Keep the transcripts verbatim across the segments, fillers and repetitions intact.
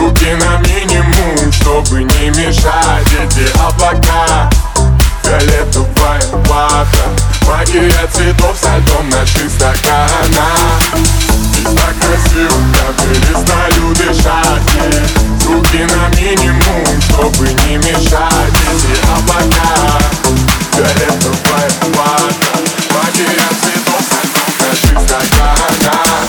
Руки на минимум, чтобы не мешать. Эти облака, фиолетовая вата, магия цветов со льдом наших стаканах. Здесь так красиво, я перестаю дышать. Руки на минимум, чтобы не мешать. Эти облака, фиолетовая вата, магия цветов со льдом наших стаканах.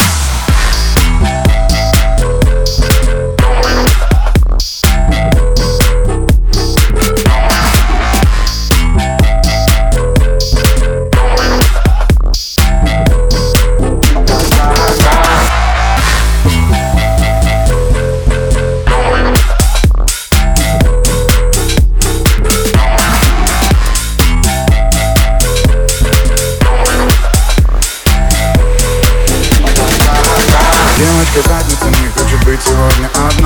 Девочка, пятница, не хочу быть сегодня одна.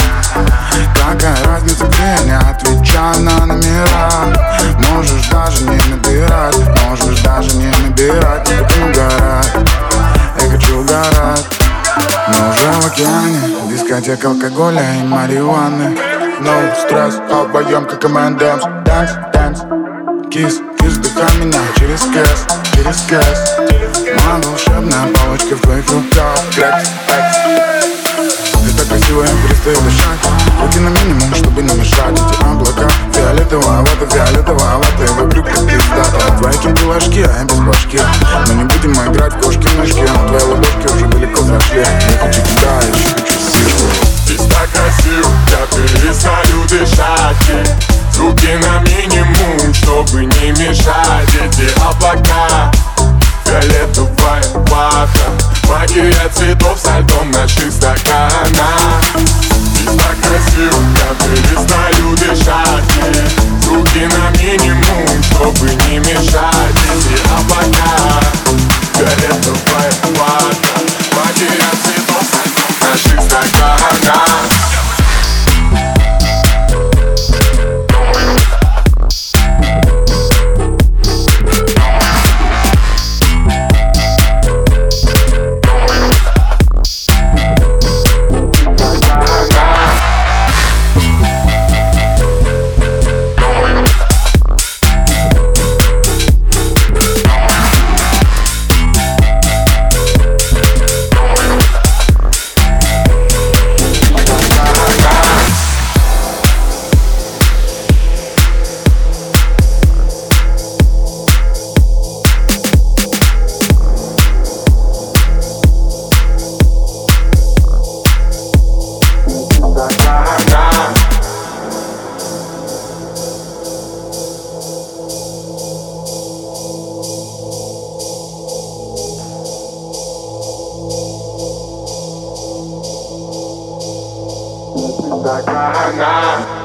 Какая разница, где, не отвечай на номера. Можешь даже не набирать, можешь даже не набирать. Я хочу угорать, я хочу угорать. Мы уже в океане, дискотека алкоголя и марихуаны. No стресс, обоем как эм энд эмс. Dance, dance, кис, кис, вдыхай меня через кэс, через кэс. Моя волшебная палочка в твоих руках. Флекс, флекс. Ты так красиво, я перестаю дышать. Руки на минимум, чтобы не мешать. Эти облака, фиолетовая вата, фиолетовая вата. И вокруг как пиздата. Твои кенты ложки, а я без башки. Мы не будем играть в кошки-мышки. Но твои ладошки уже далеко зашли. Я хочу туда, я еще хочу сишку. Здесь так красиво, я перестаю дышать. Руки на минимум, чтобы не мешать. Эти облака, фиолетовая вата, магия цветов со льдом наших стаканах. Здесь так красиво, я перестаю дышать. Руки на минимум, чтобы не мешать. Эти облака, фиолетовая вата, магия цветов со льдом наших стаканах. Стакана.